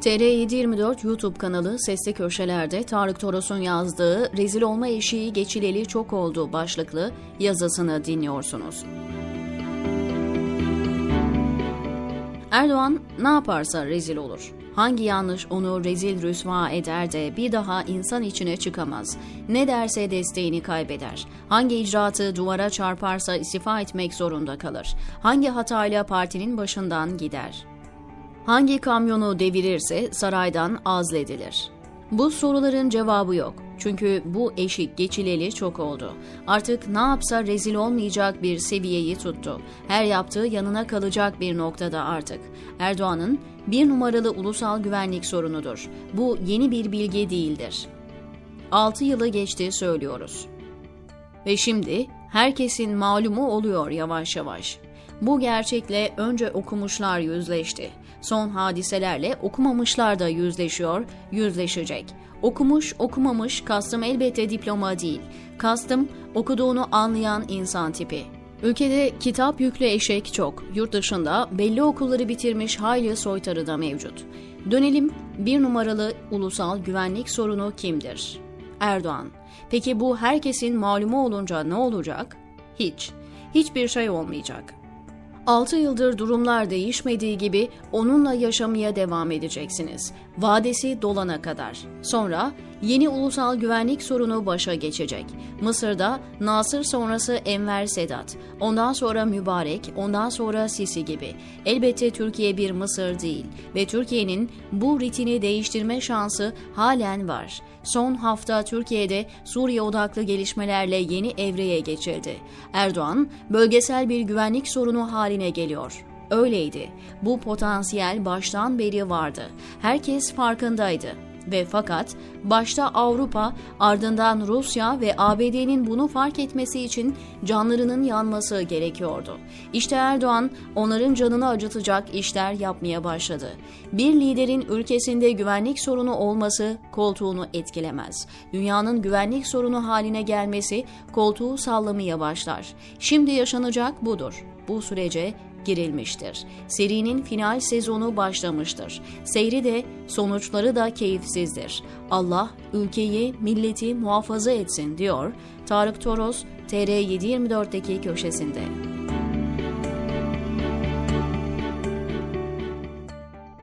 TR724 YouTube kanalı Sesli Köşeler'de Tarık Toros'un yazdığı "Rezil olma eşiği geçileli çok oldu" başlıklı yazısını dinliyorsunuz. Erdoğan ne yaparsa rezil olur. Hangi yanlış onu rezil rüsva eder de bir daha insan içine çıkamaz. Ne derse desteğini kaybeder. Hangi icraatı duvara çarparsa istifa etmek zorunda kalır. Hangi hatayla partinin başından gider. Hangi kamyonu devirirse saraydan azledilir. Bu soruların cevabı yok. Çünkü bu eşik geçileli çok oldu. Artık ne yapsa rezil olmayacak bir seviyeyi tuttu. Her yaptığı yanına kalacak bir noktada artık. Erdoğan'ın bir numaralı ulusal güvenlik sorunudur. Bu yeni bir bilgi değildir. 6 yılı geçti söylüyoruz. Ve şimdi herkesin malumu oluyor yavaş yavaş. Bu gerçekle önce okumuşlar yüzleşti. Son hadiselerle okumamışlar da yüzleşiyor, yüzleşecek. Okumuş, okumamış kastım elbette diploma değil. Kastım okuduğunu anlayan insan tipi. Ülkede kitap yüklü eşek çok. Yurt dışında belli okulları bitirmiş hayli soytarı da mevcut. Dönelim bir numaralı ulusal güvenlik sorunu kimdir? Erdoğan. Peki bu herkesin malumu olunca ne olacak? Hiçbir şey olmayacak. 6 yıldır durumlar değişmediği gibi onunla yaşamaya devam edeceksiniz. Vadesi dolana kadar. Sonra yeni ulusal güvenlik sorunu başa geçecek. Mısır'da Nasır sonrası Enver Sedat, ondan sonra Mübarek, ondan sonra Sisi gibi. Elbette Türkiye bir Mısır değil ve Türkiye'nin bu ritini değiştirme şansı halen var. Son hafta Türkiye'de Suriye odaklı gelişmelerle yeni evreye geçildi. Erdoğan, bölgesel bir güvenlik sorunu haline geliyor. Öyleydi. Bu potansiyel baştan beri vardı. Herkes farkındaydı. Fakat başta Avrupa, ardından Rusya ve ABD'nin bunu fark etmesi için canlarının yanması gerekiyordu. İşte Erdoğan onların canını acıtacak işler yapmaya başladı. Bir liderin ülkesinde güvenlik sorunu olması koltuğunu etkilemez. Dünyanın güvenlik sorunu haline gelmesi koltuğu sallamaya başlar. Şimdi yaşanacak budur. Bu sürece girilmiştir. Serinin final sezonu başlamıştır. Seyri de sonuçları da keyifsizdir. Allah ülkeyi, milleti muhafaza etsin diyor Tarık Toros TR724'deki köşesinde.